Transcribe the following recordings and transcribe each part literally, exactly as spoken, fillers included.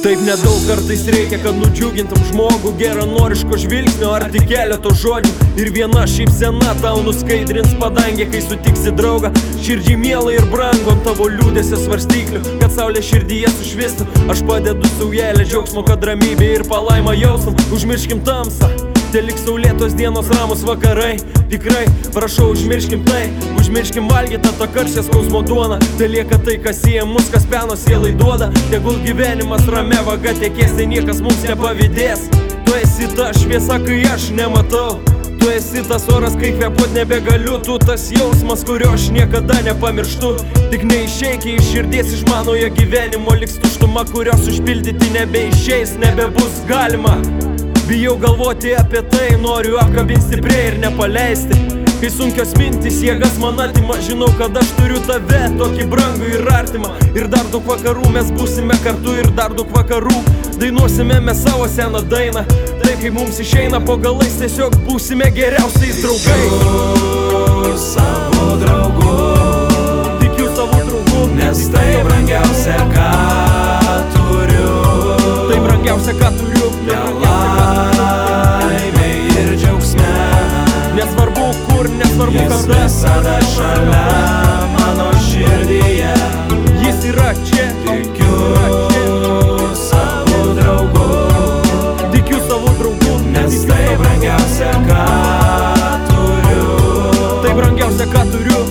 Taip nedaug kartais reikia, kad nudžiugintum žmogų, geranoriško žvilgsnio ar tik keleto žodžių. Ir viena šypsena tau nuskaidrins padangę, kai sutiksi draugą. Širdžiai mielai ir brangu ant tavo liūdėsio svarstyklių, kad saulė širdyje sušvistų. Aš padedu saujelę džiaugsmo, kad ramybė ir palaima jaustum. Užmirškim tamsą, telik saulėtos dienos, ramus vakarai. Tikrai, prašau, užmirškim tai, užmirškim valgytą tą karščią skausmo duoną. Tai lieka tai, kas sieja mus, kas peno sielai duoda. Tegul gyvenimas ramia vaga tekės, tai niekas mums nepavydės. Tu esi ta šviesa, kai aš nematau. Tu esi tas oras, kai kvėpuot nebegaliu. Tu tas jausmas, kurio aš niekada nepamirštu. Tik neišeiki iš širdies, iš manojo gyvenimo liks tuštuma, kurios užpildyti nebeišeis, nebebus galima. Bijau galvoti apie tai, noriu apkabinti stipriai ir nepaleisti. Kai sunkios mintis jėgas man atima, žinau, kad aš turiu tave, tokį brangų ir artimą. Ir dar daug vakarų mes būsime kartu, ir dar daug vakarų dainuosime mes savo seną dainą. Taip kaip mums išeina po galais, tiesiog būsime geriausiais draugais. Tikiu savo draugu, Tikiu savo draugu, nes tai brangiausia, ką turiu. Tai brangiausia, ką turiu. Nelaimė ir džiaugsme, Nesvarbu kur, nesvarbu jis kada, visada šalia mano širdyje. jis yra čia. Tikiu savo draugu, Tikiu savo draugu, nes tai brangiausia, ką turiu. Tai brangiausia, ką turiu.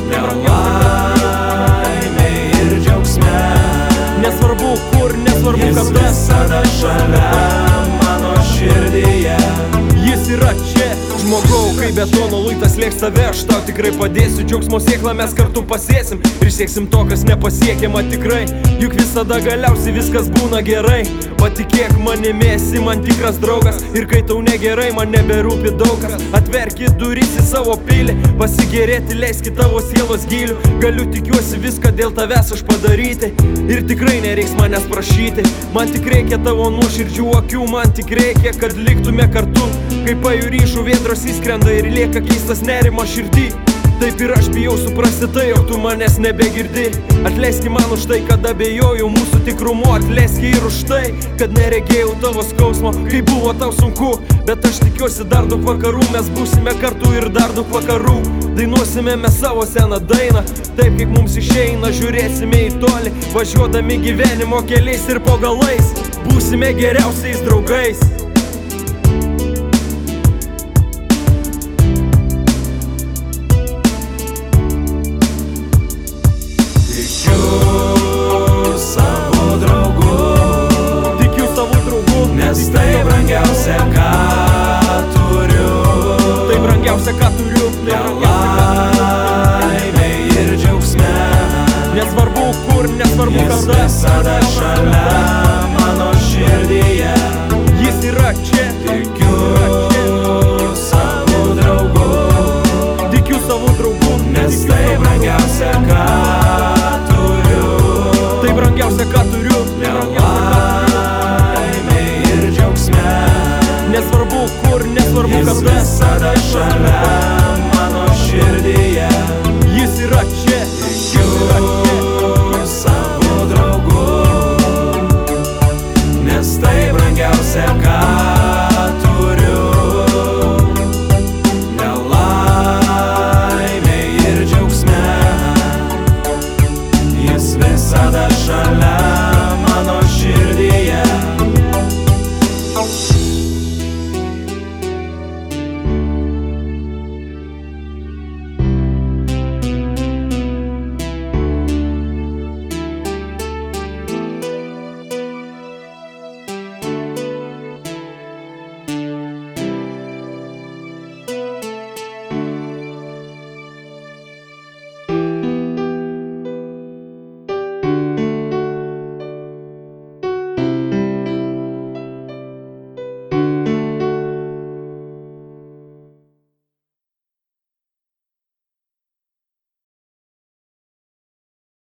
Nelaimė ir džiaugsme, Nesvarbu kur, nesvarbu jis kada, visada šalia mano širdyje. jis yra čia. Žmogau, kai betono luitas lėks tave, aš tau tikrai padėsiu. Džiaugsmo sėklą mes kartu pasėsim ir sieksim to, kas nepasiekiama tikrai. Juk visada galiausiai viskas būna gerai. Patikėk manimi, esi man tikras draugas. Ir kai tau negerai, man neberūpi daugas. Atverkit duris į savo pilį, pasigerėti leiskit tavo sielos gilių. Galiu tikiuosi viską dėl tavęs aš padaryti, ir tikrai nereiks manęs prašyti. Man tik reikia tavo nuoširdžių akių, man tik reikia, kad liktume kartu. Kai pajūry žuvėdros įskrenda ir lieka keistas nerimo širdį. Taip ir aš bijau suprasti tai, jog tu manęs nebegirdi. Atleiski man už tai, kad abejojau mūsų tikrumu. Atleiski ir už tai, kad neregėjau tavo skausmo, kai buvo tau sunku. Bet aš tikiuosi dar daug vakarų mes būsime kartu, ir dar daug vakarų dainuosime mes savo seną dainą. Taip kaip mums išeina, žiūrėsime į tolį, važiuodami gyvenimo keliais ir po galais būsime geriausiais draugais. Nes tai brangiausia, ką turiu. Tai brangiausia, ką turiu. Nelaimė ir džiaugsme, Nesvarbu kur, nesvarbu jis kada, visada šalia mano širdyje. jis yra čia. Tikiu savo draugu, Tikiu savo draugu, nes tai brangiausia, ką turiu. Tai brangiausia, ką turiu. Nelaimė ir džiaugsme, Nesvarbu kur, nesvarbu jis kada, visada šalia